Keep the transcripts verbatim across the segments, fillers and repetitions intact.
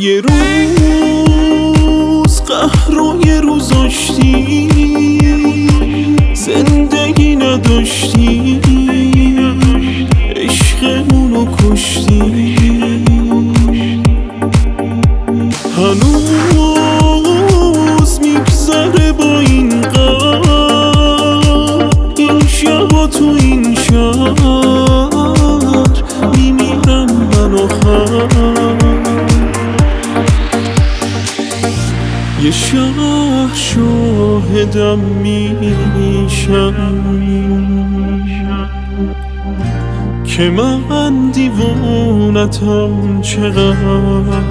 یه روز قهر و یه روز آشتی، زندگی نداشتی، عشقمونو کشتی. هنوز میگذره با این قهر، این شبا تو این شهر میمیرم من آخر. یه شهر شاهدم میشم که من دیوانتم چقدر.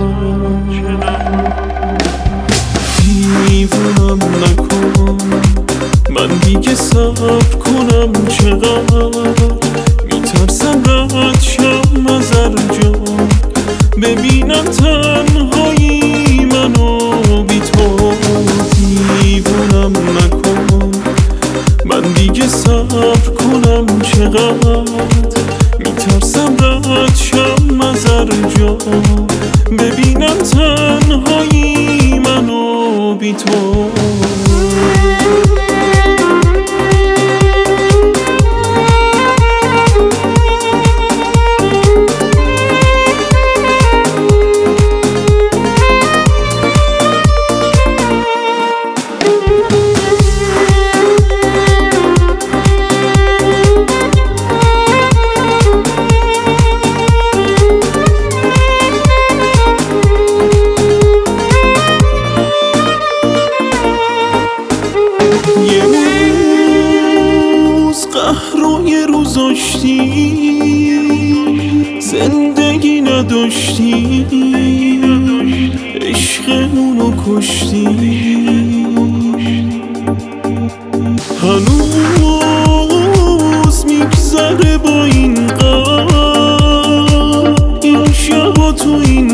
دیوونم نکن من دیگه صبر کنم چقدر. میترسم رد شم از هر جا، ببینم تنهایی منو بی تو. دیوونم نکن من دیگه صبر کنم چقدر. میترسم رد شم از هر جا، ببینم تنهایی منو بی تو. یه روز قهر و یه روز آشتی، زندگی نداشتی، عشقمونو کشتی. هنوز میگذره با این قهر، این شبا تو این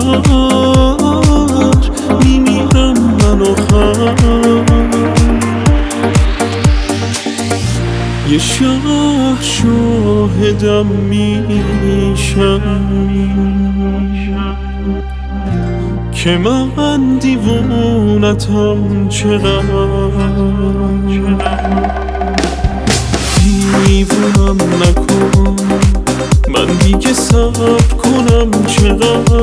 شهر میمیرم من آخر. یه شهر شاهدم میشم که من دیوانتم چقدر. دیوونم نکن من دیگه صبر کنم چقدر.